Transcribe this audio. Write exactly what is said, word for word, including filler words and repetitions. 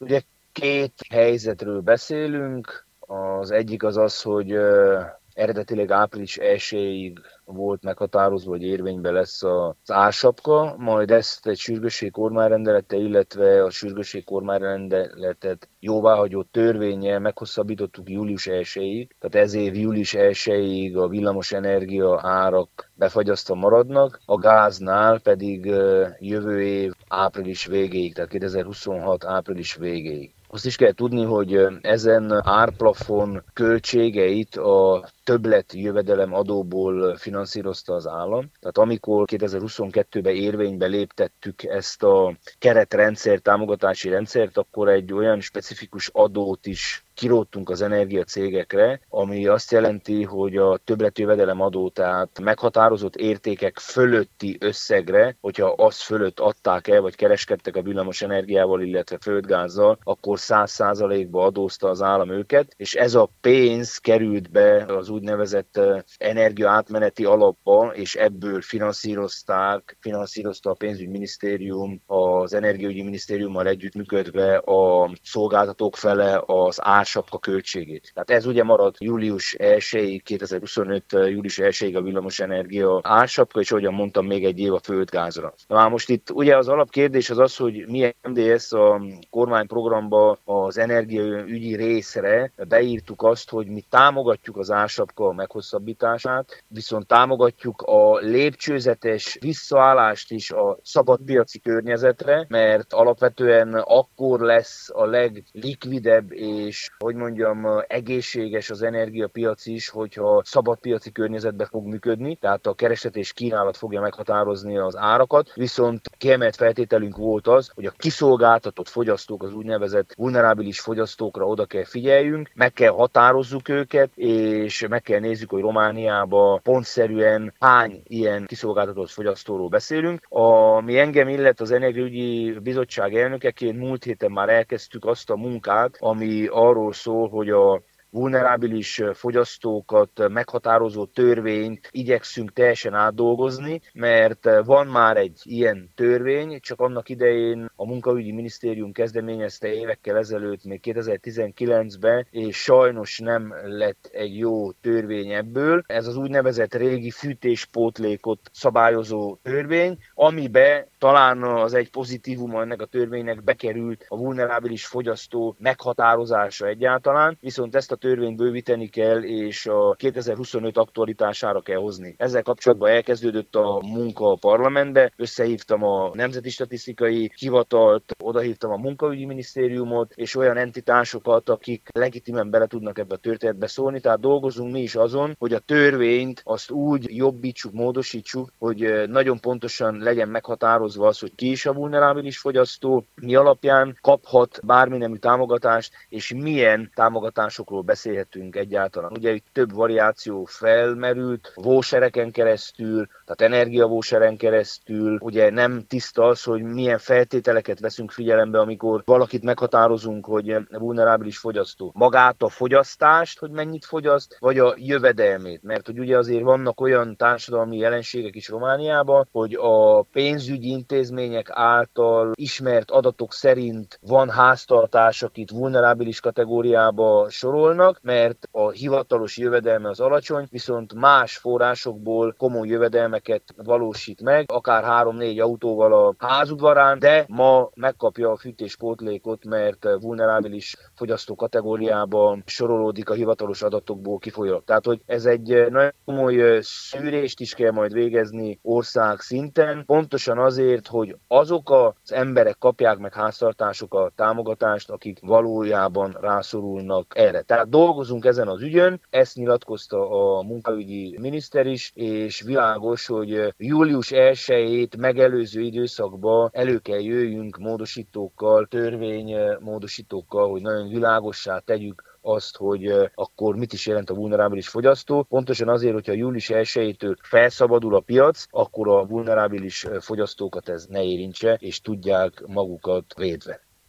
Ugye két helyzetről beszélünk. Az egyik az az, hogy eredetileg április elsejéig volt meghatározva, hogy érvényben lesz az ársapka, majd ezt egy sürgősségi kormányrendelete, illetve a sürgősségi kormányrendeletet jóváhagyó törvénnyel meghosszabbítottuk július elsejéig, tehát ez év július elsejéig a villamos energia árak befagyasztva maradnak, a gáznál pedig jövő év április végéig, tehát kétezer-huszonhat április végéig. Azt is kell tudni, hogy ezen árplafon költségeit a többlet jövedelem adóból finanszírozta az állam. Tehát amikor kétezer-huszonkettőben érvénybe léptettük ezt a keretrendszer, támogatási rendszert, akkor egy olyan specifikus adót is kiróttunk az energiacégekre, ami azt jelenti, hogy a többletjövedelem adó, tehát meghatározott értékek fölötti összegre, hogyha az fölött adták el, vagy kereskedtek a villamos energiával, illetve földgázzal, akkor száz százalékba adózta az állam őket, és ez a pénz került be az úgynevezett energiaátmeneti alapba, és ebből finanszírozták, finanszírozta a pénzügyminisztérium az energiaügyi minisztériummal együttműködve a szolgáltatók fele az ársapka költségét. Tehát ez ugye marad július elsejéig, kétezer-huszonöt július elsejéig a villamosenergia ársapka, és ahogyan mondtam, még egy év a földgázra. Na most itt ugye az alapkérdés az az, hogy milyen em dé es a kormányprogramba az energiaügyi részre beírtuk azt, hogy mi támogatjuk az ársapka meghosszabbítását, viszont támogatjuk a lépcsőzetes visszaállást is a szabadpiaci környezetre, mert alapvetően akkor lesz a leglikvidebb és, hogy mondjam, egészséges az energiapiac is, hogyha szabadpiaci környezetben fog működni, tehát a kereslet és kínálat fogja meghatározni az árakat, viszont kiemelt feltételünk volt az, hogy a kiszolgáltatott fogyasztók, az úgynevezett vulnerábilis fogyasztókra oda kell figyeljünk, meg kell határozzuk őket, és meg kell nézzük, hogy Romániában pontszerűen hány ilyen kiszolgáltatott fogyasztóról beszélünk. Ami engem illet az Energiaügyi Bizottság elnökeként, múlt héten már elkezdtük azt a munkát, ami arról szól, hogy a vulnerábilis fogyasztókat meghatározó törvényt igyekszünk teljesen átdolgozni, mert van már egy ilyen törvény, csak annak idején a Munkaügyi Minisztérium kezdeményezte évekkel ezelőtt, még kétezer-tizenkilencben, és sajnos nem lett egy jó törvény ebből. Ez az úgynevezett régi fűtéspótlékot szabályozó törvény, amibe talán az egy pozitívum ennek a törvénynek bekerült a vulnerábilis fogyasztó meghatározása egyáltalán, viszont ezt a törvényt bővíteni kell, és a kétezer-huszonöt aktualitására kell hozni. Ezzel kapcsolatban elkezdődött a munka a parlamentbe, összehívtam a Nemzeti Statisztikai Hivatalt, odahívtam a Munkaügyi Minisztériumot, és olyan entitásokat, akik legitimen bele tudnak ebbe a történetbe szólni, tehát dolgozunk mi is azon, hogy a törvényt azt úgy jobbítsuk, módosítsuk, hogy nagyon pontosan legyen meghatározva az, hogy ki is a vulnerábilis fogyasztó, mi alapján kaphat bármi nemű támogatást, és milyen támogatásokról beszélhetünk egyáltalán. Ugye itt több variáció felmerült, vouchereken keresztül, tehát energiavoucheren keresztül, ugye nem tiszta az, hogy milyen feltételeket veszünk figyelembe, amikor valakit meghatározunk, hogy vulnerábilis fogyasztó. Magát a fogyasztást, hogy mennyit fogyaszt, vagy a jövedelmét, mert hogy ugye azért vannak olyan társadalmi jelenségek is Romániában, hogy a pénzügyi intézmények által ismert adatok szerint van háztartás, akit vulnerábilis kategóriába sorolnak, mert a hivatalos jövedelme az alacsony, viszont más forrásokból komoly jövedelmeket valósít meg, akár három-négy autóval a házudvarán, de ma megkapja a fűtéspótlékot, mert vulnerábilis fogyasztó kategóriában sorolódik a hivatalos adatokból kifolyólag. Tehát, hogy ez egy nagyon komoly szűrést is kell majd végezni ország szinten, pontosan azért, hogy azok az emberek kapják meg háztartások a támogatást, akik valójában rászorulnak erre. Tehát dolgozunk ezen az ügyön, ezt nyilatkozta a munkaügyi miniszter is, és világos, hogy július elsejét megelőző időszakban elő kell jöjjünk módosítókkal, törvénymódosítókkal, hogy nagyon világossá tegyük azt, hogy akkor mit is jelent a vulnerábilis fogyasztó. Pontosan azért, hogyha július elsejétől felszabadul a piac, akkor a vulnerábilis fogyasztókat ez ne érintse, és tudják magukat védve.